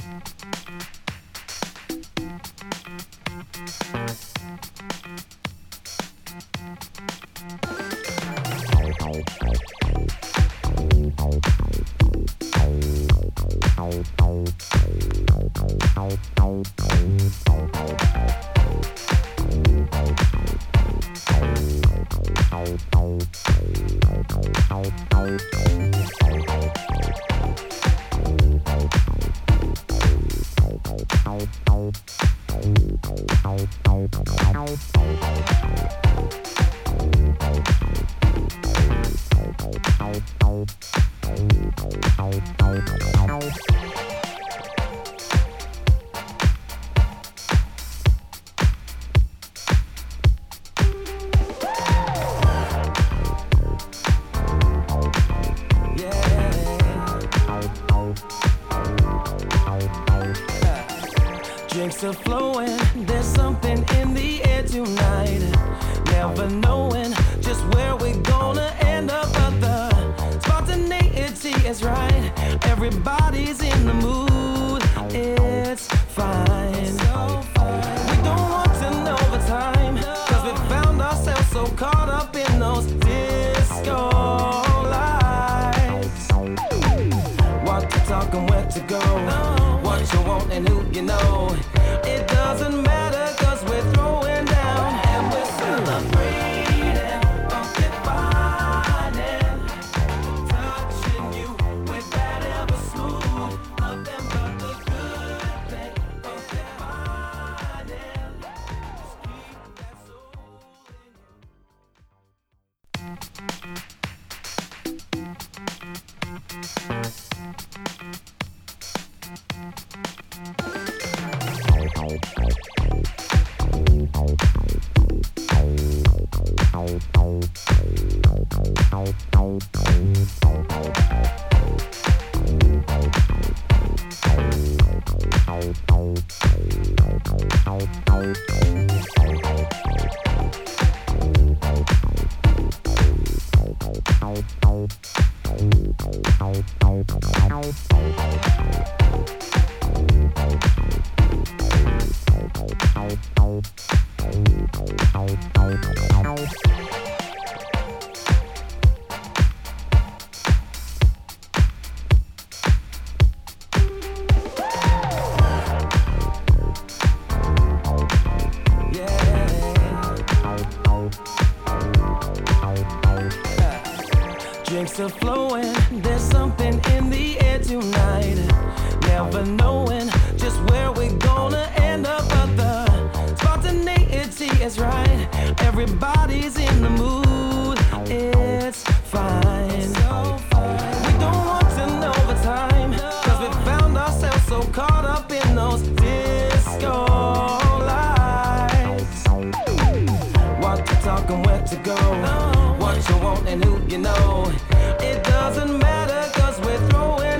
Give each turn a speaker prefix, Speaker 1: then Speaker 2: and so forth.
Speaker 1: Drinks are flowing, there's something in the air tonight. Never knowing just where we're gonna end up, but the spontaneity is right. Everybody's in the mood, it's fine. We don't want to know the time, cause we found ourselves so caught up in those disco lights. What to talk and where to go, what you want and who you know. It doesn't matter cause we're throwing down and we're celebrating, defining, touching you with that ever smooth, nothing but the good thing, defining. Just keep that soul Drinks are flowing, there's something in the air tonight. Never knowing just where we're gonna end up, but the spontaneity is right. Everybody's in the mood, it's fine. We don't want to know the time, cause we found ourselves so caught up in those disco lights. What to talk and where to go, what you want and who you know. It doesn't matter cause we're throwing